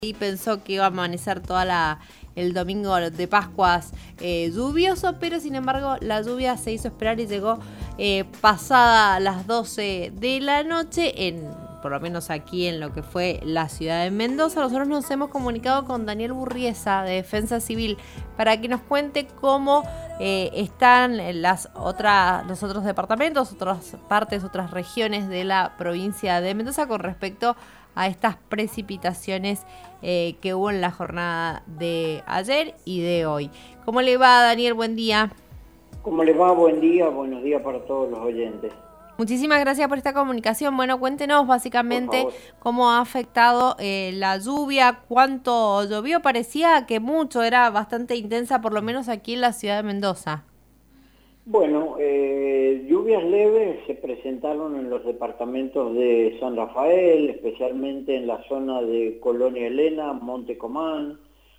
Y pensó que iba a amanecer el domingo de Pascuas lluvioso, pero sin embargo la lluvia se hizo esperar y llegó pasada las 12 de la noche, por lo menos aquí en lo que fue la ciudad de Mendoza. Nosotros nos hemos comunicado con Daniel Burriesa de Defensa Civil para que nos cuente cómo están los otros departamentos, otras partes, otras regiones de la provincia de Mendoza con respecto a estas precipitaciones que hubo en la jornada de ayer y de hoy. ¿Cómo le va, Daniel? Buen día. ¿Cómo le va? Buen día, buenos días para todos los oyentes. Muchísimas gracias por esta comunicación. Bueno, cuéntenos básicamente cómo ha afectado la lluvia, cuánto llovió. Parecía que mucho, era bastante intensa, por lo menos aquí en la ciudad de Mendoza. Bueno, lluvias leves se presentaron en los departamentos de San Rafael, especialmente en la zona de Colonia Elena, Monte Comán,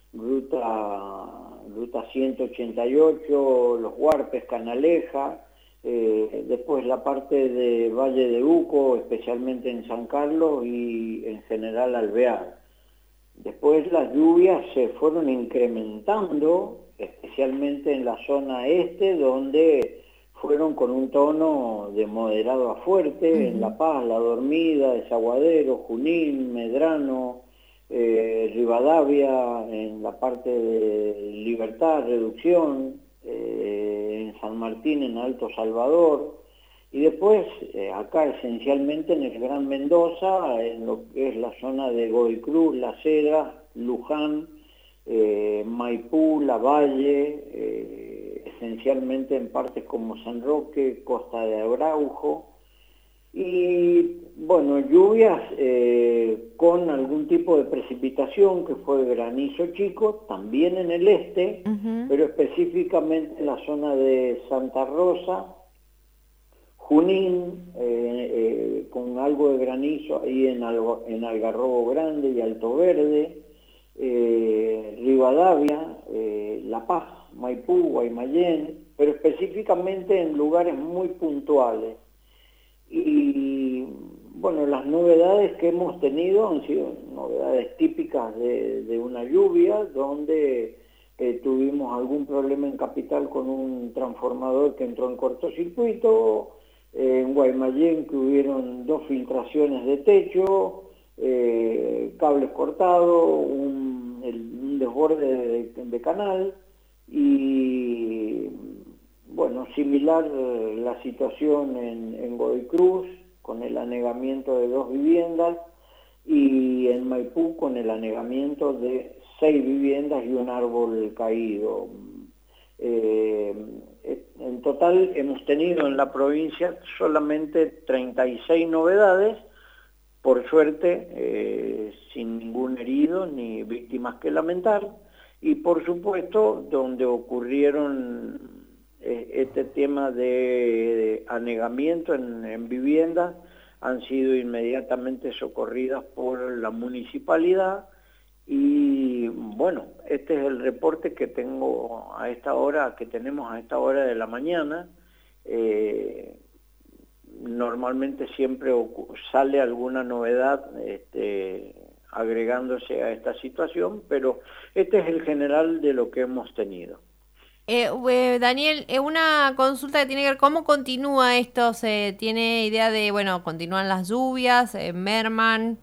Ruta 188, Los Huarpes, Canaleja, después la parte de Valle de Uco, especialmente en San Carlos y en general Alvear. Después las lluvias se fueron incrementando, especialmente en la zona este, donde fueron con un tono de moderado a fuerte, en La Paz, La Dormida, Desaguadero, Junín, Medrano, Rivadavia, en la parte de Libertad, Reducción, en San Martín, en Alto Salvador, y después acá esencialmente en el Gran Mendoza, en lo que es la zona de Godoy Cruz, La Cedra, Luján, Maipú, Lavalle, esencialmente en partes como San Roque, Costa de Araujo, y bueno, lluvias con algún tipo de precipitación que fue granizo chico, también en el este, pero específicamente en la zona de Santa Rosa, Junín, con algo de granizo ahí en Algarrobo Grande y Alto Verde, Rivadavia, La Paz, Maipú, Guaymallén, pero específicamente en lugares muy puntuales. Y bueno, las novedades que hemos tenido han sido novedades típicas de una lluvia, donde tuvimos algún problema en Capital con un transformador que entró en cortocircuito, en Guaymallén que hubieron 2 filtraciones de techo, cables cortados, un desborde de canal, y bueno, similar la situación en Godoy Cruz, con el anegamiento de 2 viviendas, y en Maipú con el anegamiento de 6 viviendas y un árbol caído. En total hemos tenido en la provincia solamente 36 novedades, por suerte sin ningún herido ni víctimas que lamentar, y por supuesto donde ocurrieron este tema de anegamiento en viviendas han sido inmediatamente socorridas por la municipalidad. Y bueno, este es el reporte que tengo a esta hora, que tenemos a esta hora de la mañana. Normalmente siempre sale alguna novedad agregándose a esta situación, pero este es el general de lo que hemos tenido. Daniel, una consulta que tiene que ver, ¿cómo continúa esto? ¿Se tiene idea de, bueno, continúan las lluvias, merman?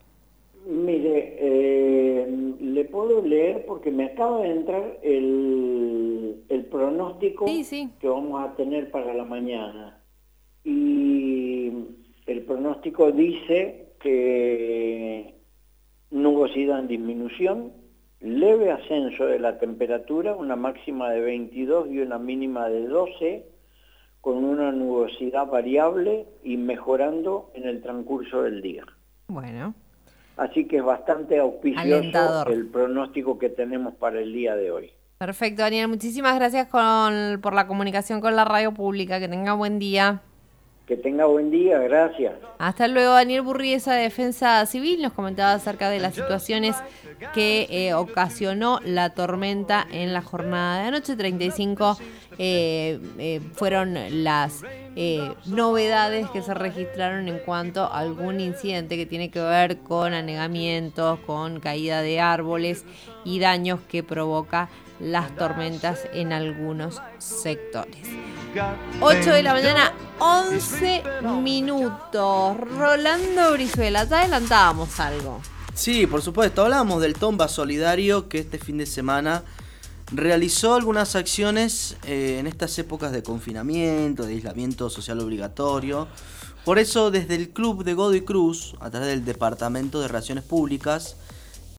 Mire, le puedo leer porque me acaba de entrar el pronóstico que vamos a tener para la mañana. Y el pronóstico dice que nubosidad en disminución, leve ascenso de la temperatura, una máxima de 22 y una mínima de 12, con una nubosidad variable y mejorando en el transcurso del día. Bueno. Así que es bastante auspicioso alentador el pronóstico que tenemos para el día de hoy. Perfecto, Daniel. Muchísimas gracias por la comunicación con la radio pública. Que tenga buen día. Que tenga buen día, gracias. Hasta luego. Daniel Burriesa de Defensa Civil nos comentaba acerca de las situaciones que ocasionó la tormenta en la jornada de anoche. 35 fueron las novedades que se registraron en cuanto a algún incidente que tiene que ver con anegamientos, con caída de árboles y daños que provoca las tormentas en algunos sectores. 8 de la mañana, 11 minutos. Rolando Brizuela, ya adelantábamos algo. Sí, por supuesto, hablábamos del Tomba Solidario que este fin de semana realizó algunas acciones en estas épocas de confinamiento, de aislamiento social obligatorio. Por eso, desde el Club de Godoy Cruz, a través del Departamento de Relaciones Públicas,